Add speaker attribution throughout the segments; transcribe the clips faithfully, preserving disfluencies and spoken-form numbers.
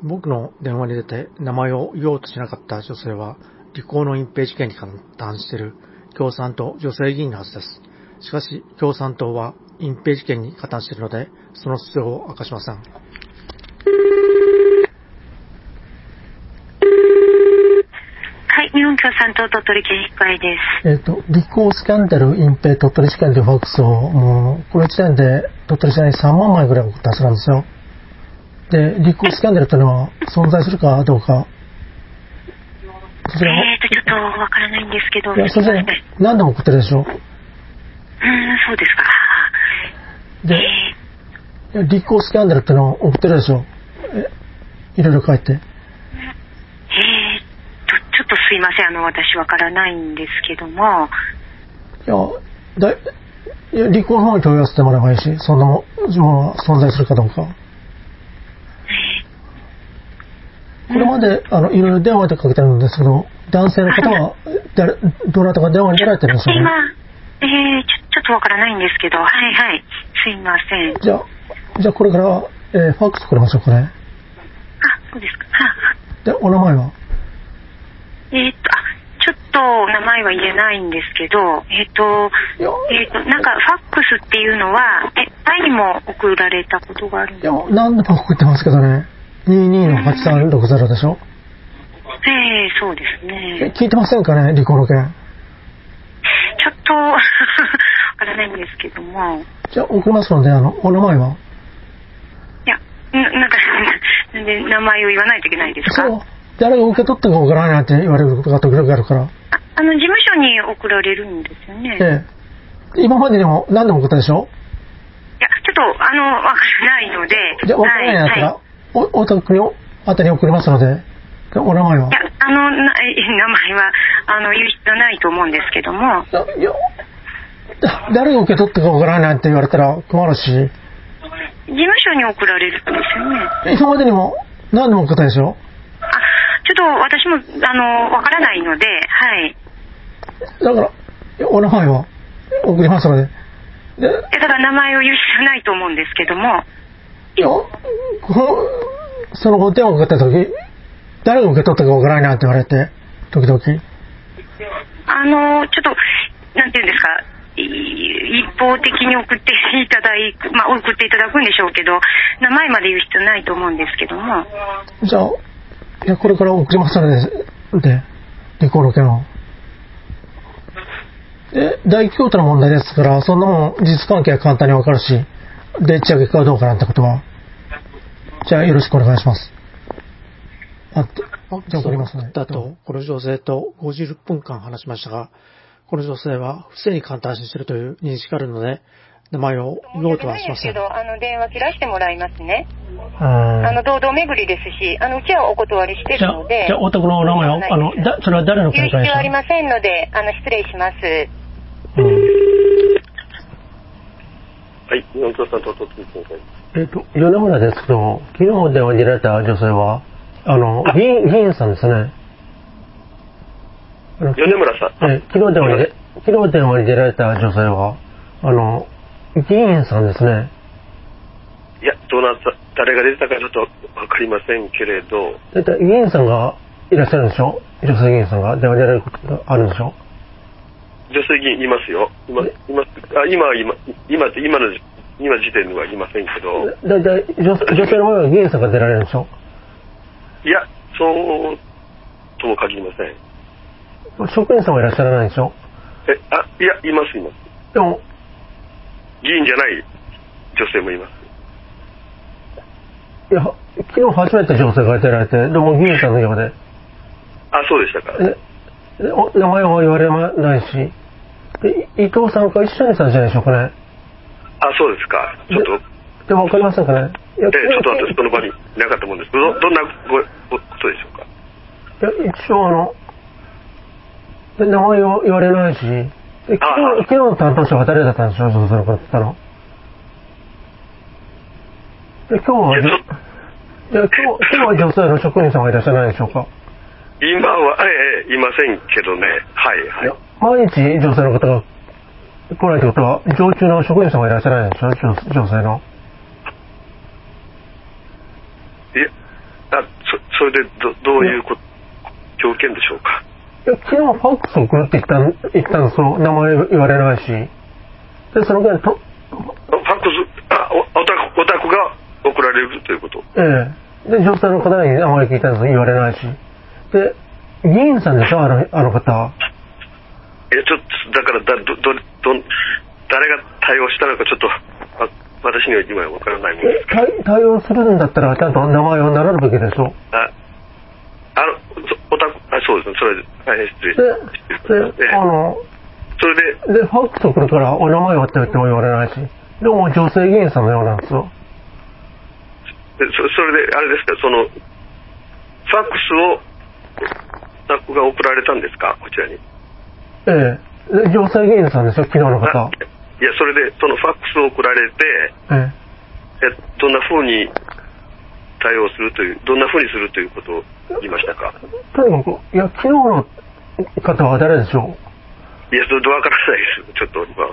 Speaker 1: 僕の電話に出て名前を言おうとしなかった女性は、リコーの隠蔽事件に関談している共産党女性議員のはずです。しかし、共産党は隠蔽事件に加担しているので、その素性を明かしません。
Speaker 2: はい、日本共産党鳥取県議会です。
Speaker 1: えっ、ー、と、リコースキャンダル隠蔽鳥取事件というファックスを、もう、この時点で鳥取市内にさんまんまいぐらい送ったはずなんですよ。で、リコースキャンダルというのは存在するかどうか。
Speaker 2: そちらえーと、ちょっとわからないんですけど。
Speaker 1: いや、そちら何でも送ってるでしょ。うーん、
Speaker 2: そうですか。
Speaker 1: で、えー、リコースキャンダルっていうのを送ってるでしょ。え、いろいろ書いて。
Speaker 2: えーと、ちょっとすいません。あの、私わからないんですけども。
Speaker 1: いや、だい、いや、リコーの方に問い合わせてもらえばいいし、そんなものが存在するかどうか。これまで、あの、いろいろ電話でかけてるんですけど、男性の方は、誰、どなたか電話に出られてるんですよね。
Speaker 2: 今、えー、ちょ、ちょっとわからないんですけど、はいはい。すいません。
Speaker 1: じゃあ、じゃあこれから、えー、ファックスくれましょうかね。
Speaker 2: あ、そうですか。はあ、
Speaker 1: で、お名前は
Speaker 2: えー、っと、あ、ちょっと名前は言えないんですけど、えー、っと、えー、っと、なんかファックスっていうのは、え、前にも送られたことがあるんですか？
Speaker 1: いや、何度も送ってますけどね。にじゅうにのはちさんろくゼロでしょ。
Speaker 2: ええー、そうですね。
Speaker 1: 聞いてませんかね、リコーの件。
Speaker 2: ちょっとわからないんですけども。
Speaker 1: じゃあ送りますので、あの、お名前は？
Speaker 2: いや、な、なんかなんで名前を言わないといけないですか？
Speaker 1: そう、誰が受け取ったかわからないって言われることが時々あるから。あ、
Speaker 2: あの、事務所に送られるんですよね。
Speaker 1: ええ。今までにも何でも送ったでしょ？
Speaker 2: いや、ちょっと、あの、わからないので。
Speaker 1: じゃあ、わからないんだったら、はいはい、お、お宅に、あたり送りますので、お名前は？
Speaker 2: いや、あの、な、名前は、あの、言う必要ないと思うんですけども。
Speaker 1: いや、いや、誰が受け取ったかわからないって言われたら困るし。事
Speaker 2: 務所に送られるんですよね。
Speaker 1: 今までにも何でも送ったでしょ？
Speaker 2: あ、ちょっと私も、あの、わからないので、はい。
Speaker 1: だから、お名前は送りますので。
Speaker 2: で、だから名前を言う必要ないと思うんですけども。
Speaker 1: いや、そのお電話をかけた時、誰が受け取ったかわからないって言われて、時々。
Speaker 2: あの、ちょっと、なんていうんですか、一方的に送っていただく、まあ、送っていただくんでしょうけど、名前まで言う必要ないと思うんですけども。
Speaker 1: じゃあ、いや、これから送りますので、で、リコーの件を。え、大京都の問題ですから、そんなもん、実関係は簡単にわかるし、でっち上げかどうかなんてことは。じゃあ、よろしくお願いします。あ、じゃあ送りますね。だと、この女性とごじゅっぷんかん話しましたが、この女性は不正に簡単にしているという認識があるので、名前を言おうとはしません。
Speaker 2: けど、あの、電話切らしてもらいますね。あの、堂々巡りですし、あの、うちはお断りしてるので。
Speaker 1: じゃあ、お宅のお名前を、あの、だ、それは誰の件か
Speaker 2: 言う必要ありませんので、あの、失礼します。
Speaker 1: うん。
Speaker 3: はい、日本共産党とついてください。
Speaker 1: えっと、米村ですけど、昨日電話に出られた女性は、あの、議員、議員さんですね。
Speaker 3: 米村さん。
Speaker 1: え、昨日電話に、昨日電話に出られた女性は、あの、議員さんですね。
Speaker 3: いや、どなた、誰が出たかちょっとわかりませんけれど。
Speaker 1: だいたい議員さんがいらっしゃるんでしょ？女性議員さんが電話に出られることがあるんでしょ？
Speaker 3: 女性議員いますよ。今、今、あ、今、今、今、今の、今時点ではいませんけど。
Speaker 1: だいたい女、女性の場合は議員さんが出られるんでしょ？
Speaker 3: いや、そうとも限りません。
Speaker 1: 職員さんはいらっしゃらないでしょ？
Speaker 3: え、あ、いや、います、います。
Speaker 1: でも、
Speaker 3: 議員じゃない女性もいます。
Speaker 1: いや、昨日初めて女性が出られて、でも議員さんのようで。
Speaker 3: あ、そうでしたか。
Speaker 1: え、お名前は言われないし、で伊藤さんか石谷さんじゃないでしょうかね。
Speaker 3: あ、そうですか。ちょっと。
Speaker 1: でも分かりませんかね。
Speaker 3: いや、えちょっと私その場にいなかったもんですけど、ど、どんなごことでしょうか。
Speaker 1: いや、一応あの、名前を言われないし、昨日、昨日の担当者は誰だったんでしょう、その方って言ったの。で、今日は、いや、今日、今日は女性の職員さんがいらっしゃらないでしょうか。
Speaker 3: 今は、ええ、いませんけどね。はいはい。いや、
Speaker 1: 毎日女性の方が来ないってことは、常駐の職員さんがいらっしゃらないでしょ、女性の。
Speaker 3: いや、あ、 それでどどういうこ条件でしょうか。
Speaker 1: いや、昨日ファックス送るって言ったん、言ったの、その名前言われないし。で、その間と、
Speaker 3: ファックス、あ、お、お宅、お宅が送られるということ。
Speaker 1: ええ。で、女性の方に名前聞いたの言われないし。で、議員さんでしょ、あの、あの方。
Speaker 3: え、ちょっと、だから、だ、ど、ど、ど、誰が対応したのかちょっと、あ、私には今わからないもんですけど。
Speaker 1: 対、対応するんだったら、ちゃんと名前を名乗るべきでしょ。
Speaker 3: あ、あの、お宅、あ、そうですね、それで、大変失礼しました。
Speaker 1: で、で、あの、
Speaker 3: それで、
Speaker 1: で、ファックス送るから、お名前はって言っても言われないし。でも、女性議員さんのようなんですよ。
Speaker 3: でそ、それで、あれですか、その、ファックスを、スタッフが送られたんですか、こちらに。
Speaker 1: ええ。で、女性議員さんでしょ、昨日の方。
Speaker 3: いや、それで、そのファックスを送られて、
Speaker 1: え
Speaker 3: え、どんな風に対応するという、どんな風にするということを言いましたか。
Speaker 1: とにかく、いや、昨日の方は誰でしょ
Speaker 3: う。いや、それわからないです、ちょっと今。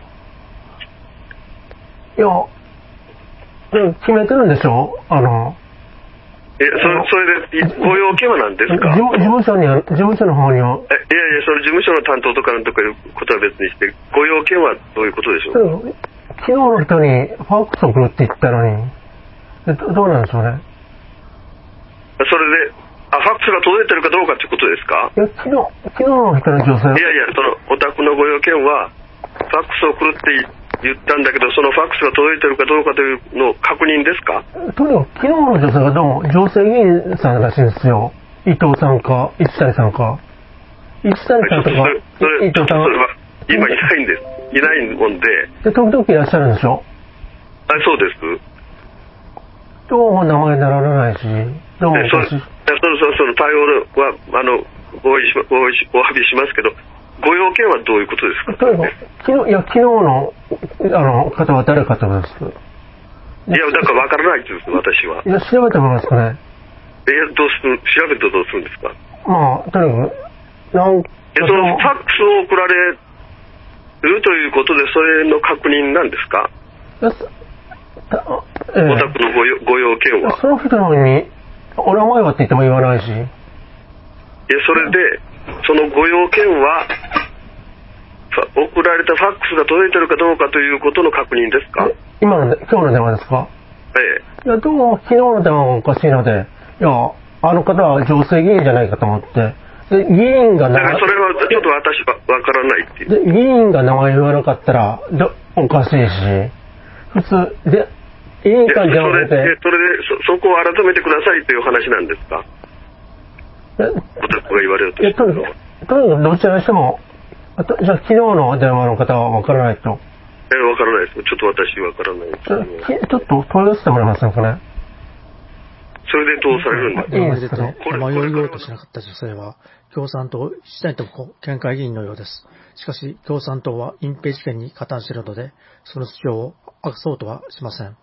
Speaker 1: いや、決めてるんでしょ、あの。
Speaker 3: え、それ、それで、ご用件は何ですか。
Speaker 1: 事務所には、事務所の方には。
Speaker 3: え、いやいや、それ事務所の担当とかなんとかいうことは別にして、ご用件はどういうことでしょう。
Speaker 1: 昨日の人にファックス送るって言ったのに、ど, どうなんでしょうね。
Speaker 3: それで、あ、ファックスが届いてるかどうかってことですか。
Speaker 1: いや、昨日、昨日の人の女性。
Speaker 3: いやいや、その、お宅のご用件は、ファックスを送るって言ったんだけど、そのファックスが届いてるかどうかというのを確認ですか。
Speaker 1: とにかく昨日の女性がどうも女性議員さんらしいんですよ。伊藤さんか一谷さんか。一谷さんとか伊藤さんは
Speaker 3: 今いないんです。いないもんで。
Speaker 1: で、時々いらっしゃるんでしょ。
Speaker 3: あ、そうです。
Speaker 1: どうも名前にならないし、どうもおかしい。
Speaker 3: そのその対応はあのおいしおいしお詫びしますけど、ご用件はどういうことですか。
Speaker 1: とにかく昨日いや昨日のあの方は誰かと思います。
Speaker 3: いや、だからわからないです、私は。
Speaker 1: いや、調べてもらいますかね。
Speaker 3: え、どうする、調べてどうするんですか。
Speaker 1: まあ、とにかく、なん
Speaker 3: え、そのファックスを送られるということで、それの確認なんですか。
Speaker 1: いやえー、
Speaker 3: お宅のご用、ご用件は。
Speaker 1: その人のに、お名前はって言っても言わないし。
Speaker 3: え、それで、そのご用件は、送られたファックスが届いてるかどうかということの確認ですか。
Speaker 1: 今の、今日の電話ですか。
Speaker 3: ええ。
Speaker 1: いや、どうも昨日の電話がおかしいので、いや、あの方は女性議員じゃないかと思って、で、議員が名前、
Speaker 3: だからそれはちょっと私はわからないっていう。
Speaker 1: で、議員が名前言わなかったら、どおかしいし、普通、で、委員会でも出て、
Speaker 3: それで、それでそ、そこを改めてくださいという話なんですか。お宅が言われるとしても。
Speaker 1: とにかく、とにかくどちらにしても、あとじゃあ昨日の電話の方はわからないと。
Speaker 3: え、わからないです。ちょっと私わからないです。
Speaker 1: ちょっと問い合わせてもらえませんかね。
Speaker 3: それでどうされるんですか。
Speaker 1: いいですかね。
Speaker 4: 迷いようとしなかった女性は、共産党一谷とも県会議員のようです。しかし、共産党は隠蔽事件に加担しているので、その主張を明かそうとはしません。